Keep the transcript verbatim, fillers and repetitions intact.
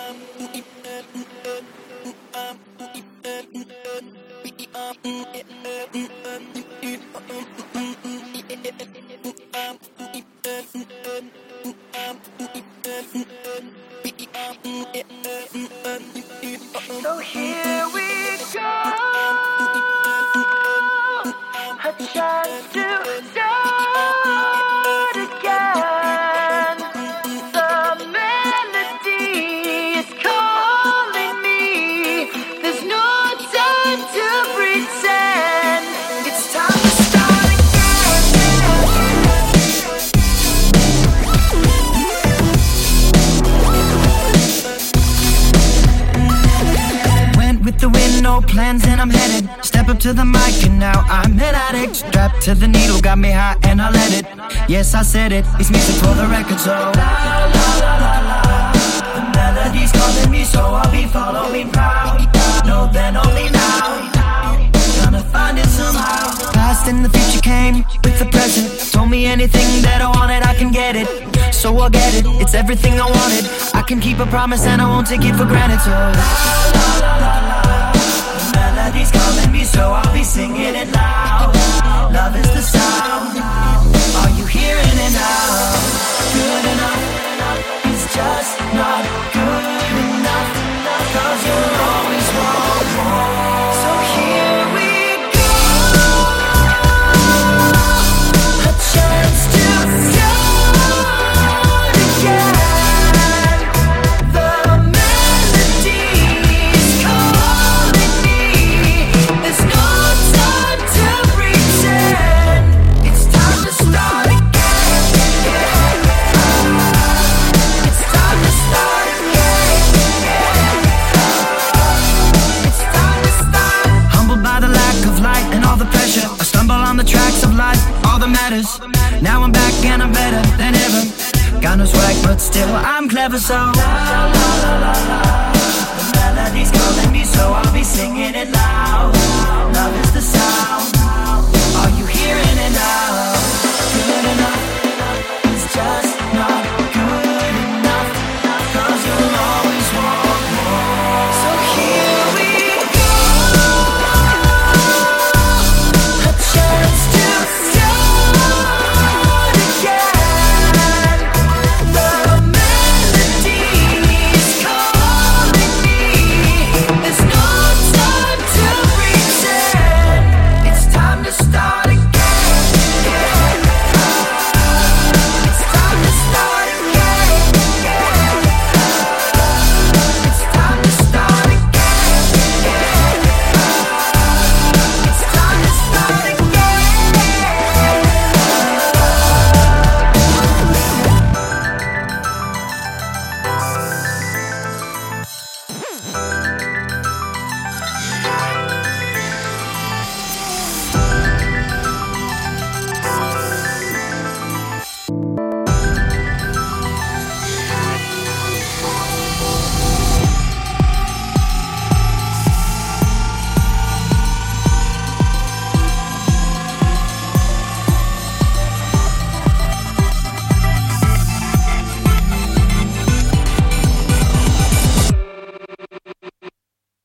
So here we go, a chance to start again. The melody is calling me. There's no time to pretend. It's time to start again. Went with the wind, no plans, and I'm headed. Step up to the mic and now I'm an addict. Strapped to the needle, got me high and I let it. Yes, I said it, it's music for the record, so la la la la la. The melody's calling me, so I'll be following proud. No, then only now, gonna find it somehow. Past and the future came with the present. Told me anything that I wanted, I can get it. So I'll get it, it's everything I wanted. I can keep a promise and I won't take it for granted, so la la la la la. The melody's calling me, so I'll be singing it loud. Love is the sound. Are you hearing it now? Good enough is just not good enough, 'cause you're always wrong. So here we go, a chance to start again. The melody's calling me. There's no time to pretend. It's time to start again. It's time to start again. It's time to start. Humbled by the lack of light and all the pressure, I stumble on the tracks of life, all that matters. Now I'm back and I'm better than ever. Got no swag, but still I'm clever, so la la la la la. The melody's calling me, so I'll be singing it loud. Love is the sound.